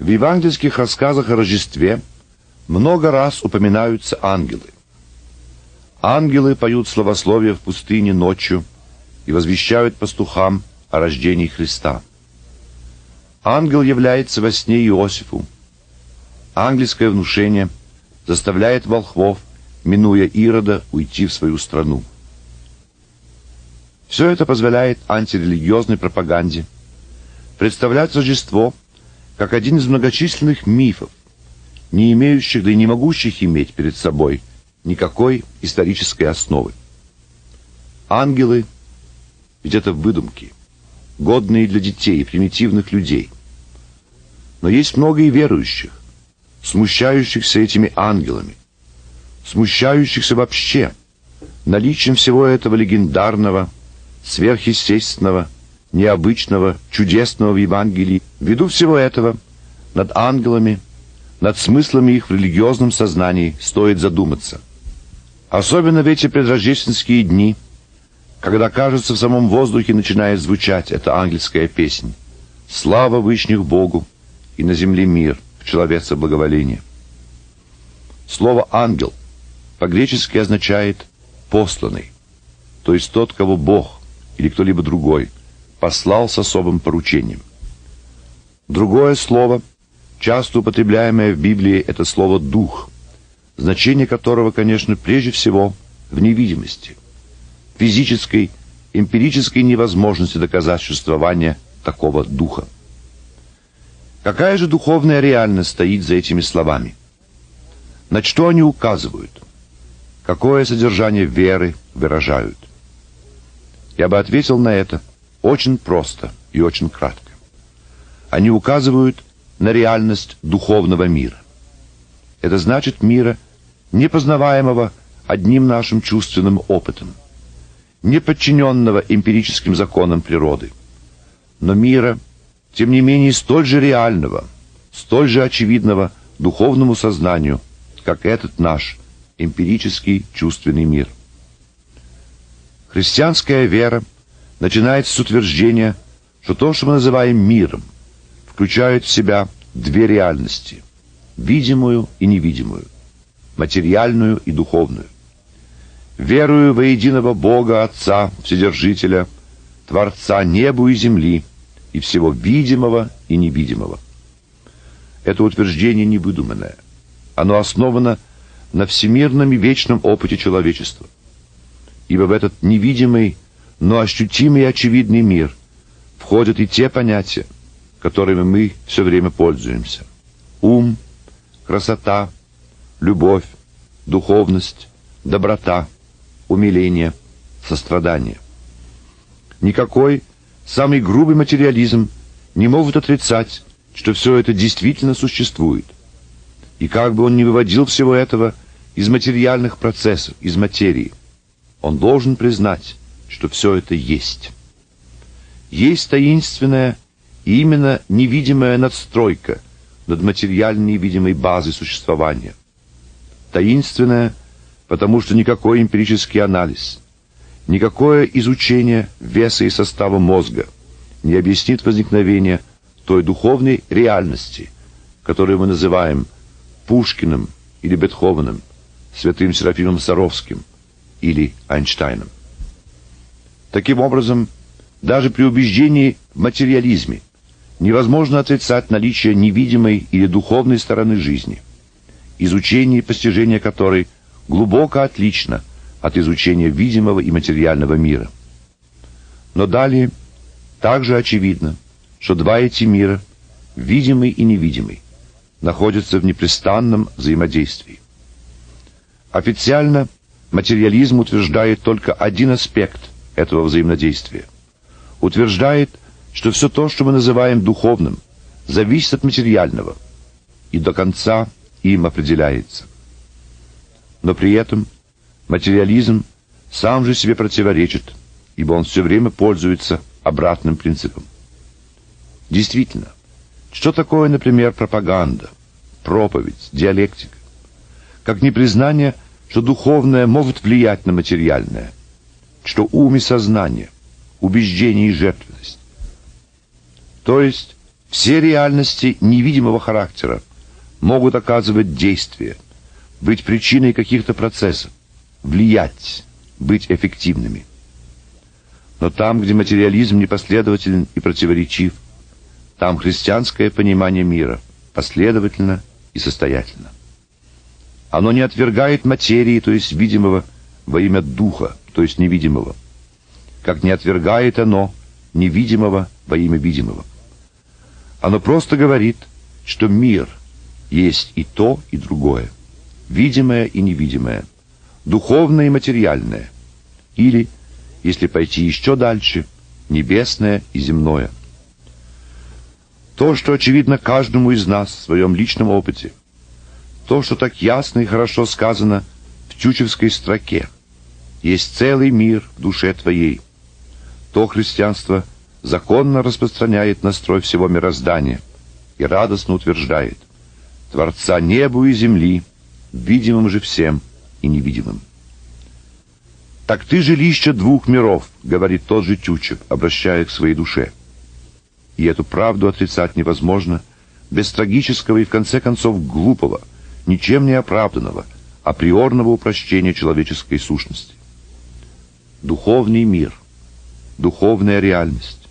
В евангельских рассказах о Рождестве много раз упоминаются ангелы. Ангелы поют славословие в пустыне ночью и возвещают пастухам о рождении Христа. Ангел является во сне Иосифу. Ангельское внушение заставляет волхвов, минуя Ирода, уйти в свою страну. Все это позволяет антирелигиозной пропаганде представлять Рождество как один из многочисленных мифов, не имеющих, да и не могущих иметь перед собой никакой исторической основы. Ангелы, ведь это выдумки, годные для детей и примитивных людей. Но есть много и верующих, смущающихся этими ангелами, смущающихся вообще наличием всего этого легендарного, сверхъестественного, необычного, чудесного в Евангелии. Ввиду всего этого над ангелами, над смыслами их в религиозном сознании стоит задуматься. Особенно в эти предрождественские дни, когда, кажется, в самом воздухе начинает звучать эта ангельская песнь: «Слава вышних Богу, и на земле мир, в человеце благоволение». Слово «ангел» по-гречески означает «посланный», то есть тот, кого Бог или кто-либо другой послал с особым поручением. Другое слово, часто употребляемое в Библии, это слово «дух», значение которого, конечно, прежде всего в невидимости, физической, эмпирической невозможности доказать существование такого духа. Какая же духовная реальность стоит за этими словами? На что они указывают? Какое содержание веры выражают? Я бы ответил на это очень просто и очень кратко. Они указывают на реальность духовного мира. Это значит мира, не познаваемого одним нашим чувственным опытом, не подчиненного эмпирическим законам природы, но мира, тем не менее, столь же реального, столь же очевидного духовному сознанию, как этот наш эмпирический чувственный мир. Христианская вера начинается с утверждения, что то, что мы называем миром, включает в себя две реальности: видимую и невидимую, материальную и духовную. Верую во единого Бога Отца, Вседержителя, Творца небу и земли, и всего видимого и невидимого. Это утверждение не выдуманное. Оно основано на всемирном и вечном опыте человечества. Ибо в этот невидимый, но ощутимый и очевидный мир входят и те понятия, которыми мы все время пользуемся: ум, красота, любовь, духовность, доброта, умиление, сострадание. Никакой самый грубый материализм не может отрицать, что все это действительно существует. И как бы он ни выводил всего этого из материальных процессов, из материи, он должен признать, что все это есть. Есть таинственная и именно невидимая надстройка над материальной невидимой базой существования. Таинственная, потому что никакой эмпирический анализ, никакое изучение веса и состава мозга не объяснит возникновение той духовной реальности, которую мы называем Пушкиным или Бетховеном, святым Серафимом Саровским или Эйнштейном. Таким образом, даже при убеждении в материализме невозможно отрицать наличие невидимой или духовной стороны жизни, изучение и постижение которой глубоко отлично от изучения видимого и материального мира. Но далее также очевидно, что два эти мира, видимый и невидимый, находятся в непрестанном взаимодействии. Официально материализм утверждает только один аспект этого взаимодействия. Утверждает, что все то, что мы называем духовным, зависит от материального и до конца им определяется. Но при этом материализм сам же себе противоречит, ибо он все время пользуется обратным принципом. Действительно, что такое, например, пропаганда, проповедь, диалектика? Как непризнание, что духовное может влиять на материальное, что ум и сознание, убеждение и жертвенность. То есть Все реальности невидимого характера могут оказывать действие, быть причиной каких-то процессов, влиять, быть эффективными. Но там, где материализм непоследователен и противоречив, там христианское понимание мира последовательно и состоятельно. Оно не отвергает материи, то есть видимого, во имя духа, то есть невидимого, как не отвергает оно невидимого во имя видимого. Оно просто говорит, что мир есть и то, и другое, видимое и невидимое, духовное и материальное, или, если пойти еще дальше, небесное и земное. То, что очевидно каждому из нас в своем личном опыте, то, что так ясно и хорошо сказано в тютчевской строке, есть целый мир в душе твоей. То христианство законно распространяет настрой всего мироздания и радостно утверждает Творца небу и земли, видимым же всем и невидимым. «Так ты жилище двух миров», — говорит тот же Тютчев, обращаясь к своей душе. И эту правду отрицать невозможно без трагического и, в конце концов, глупого, ничем не оправданного, априорного упрощения человеческой сущности. Духовный мир, духовная реальность.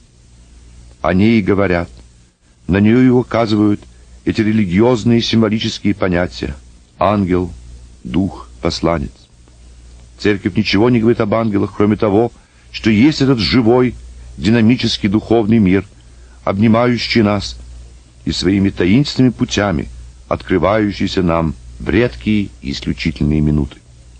О ней говорят, на нее и указывают эти религиозные и символические понятия: ангел, дух, посланец. Церковь ничего не говорит об ангелах, кроме того, что есть этот живой, динамический духовный мир, обнимающий нас и своими таинственными путями открывающийся нам в редкие и исключительные минуты.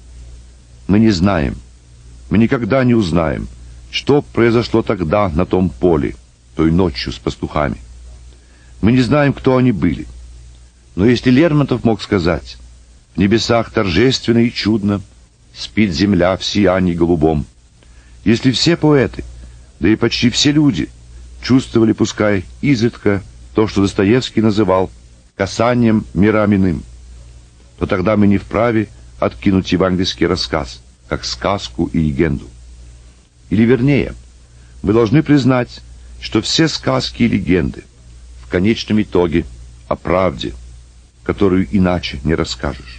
Мы не знаем, мы никогда не узнаем, что произошло тогда на том поле, той ночью с пастухами. Мы не знаем, кто они были. Но если Лермонтов мог сказать: «В небесах торжественно и чудно спит земля в сиянии голубом», если все поэты, да и почти все люди, чувствовали, пускай изредка, то, что Достоевский называл касанием мирам иным, то тогда мы не вправе откинуть евангельский рассказ, как сказку и легенду. Или вернее, мы должны признать, что все сказки и легенды в конечном итоге о правде, которую иначе не расскажешь.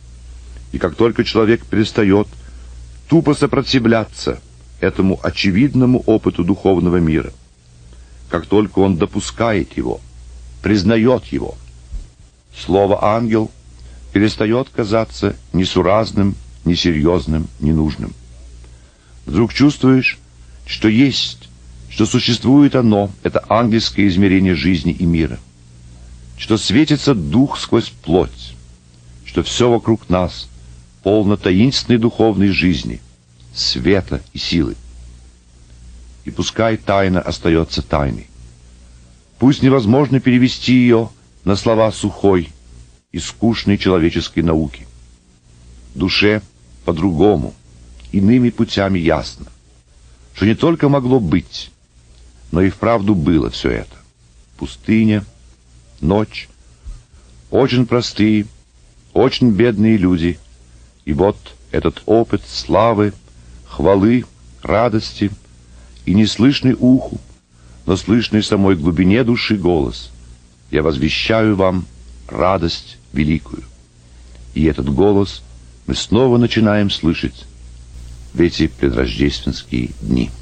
И как только человек перестает тупо сопротивляться этому очевидному опыту духовного мира, как только он допускает его, признает его, слово «ангел» перестает казаться несуразным, несерьезным, ненужным. Вдруг чувствуешь, что есть, что существует оно, это ангельское измерение жизни и мира, что светится дух сквозь плоть, что все вокруг нас полно таинственной духовной жизни, света и силы. И пускай тайна остается тайной, пусть невозможно перевести ее на слова сухой и скучной человеческой науки. Душе по-другому, иными путями ясно, что не только могло быть, но и вправду было все это. Пустыня, ночь, очень простые, очень бедные люди, и вот этот опыт славы, хвалы, радости и неслышный уху, но слышный в самой глубине души голос: «Я возвещаю вам радость великую». И этот голос мы снова начинаем слышать в эти предрождественские дни.